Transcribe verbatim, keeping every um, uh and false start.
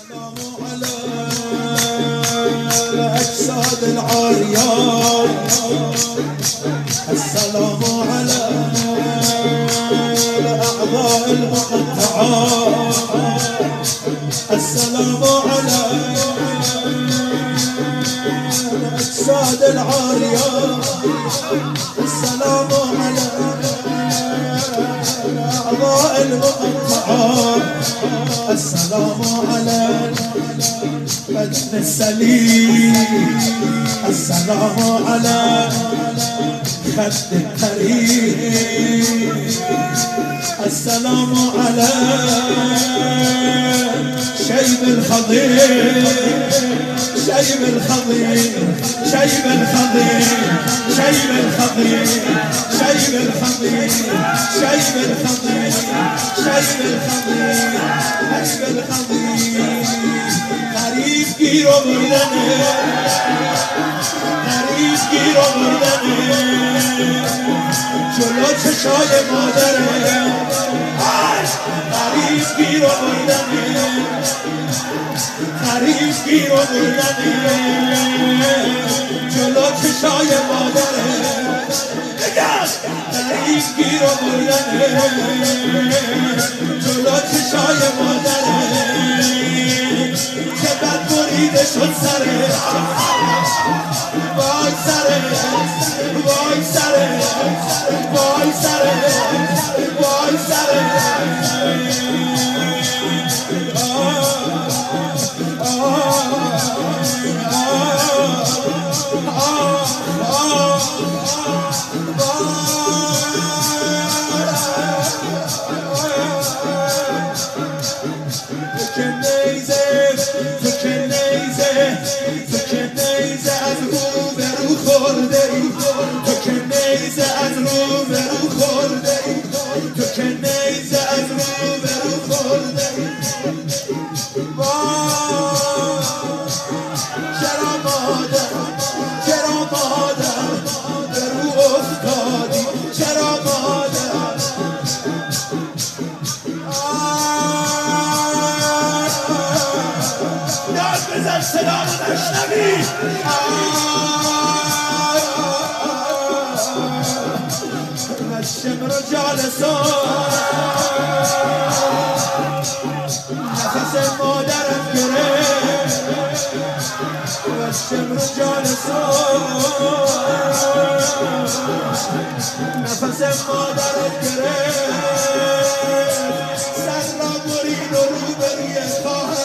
الأجساد العاريات السلام على الأعضاء المقطعات السلام على الأجساد العاريات السلام على الأعضاء المقطعات السلام على بدن السليم السلام على خد الكريم السلام على شيب الخضير شيب الخضير شيب الخضير شيب الخضير شيب الخضير شيب الخضير شيب الخضير شيب الخضير غریب گیر آوردنه غریب گیر آوردنه جلو چشای مادره غریب گیر آوردنه غریب گیر آوردنه جلو چشای مادره غریب گیر آوردنه جلو چشای مادره که بد بریده شد سره وای سره وای سره وای سره وای سره تو که نیزه از رو به رو خورده ای تو که نیزه از رو به رو خورده ای تو که نیزه از رو به رو خورده ای چرا مادر چرا مادر به رو افتادی چرا مادر داد بزن صدا رو نشنوی الشمر جالسان نفس مادرم گرفت الشمر جالسان نفس مادرم گرفت سر را برید و روبروی خواهر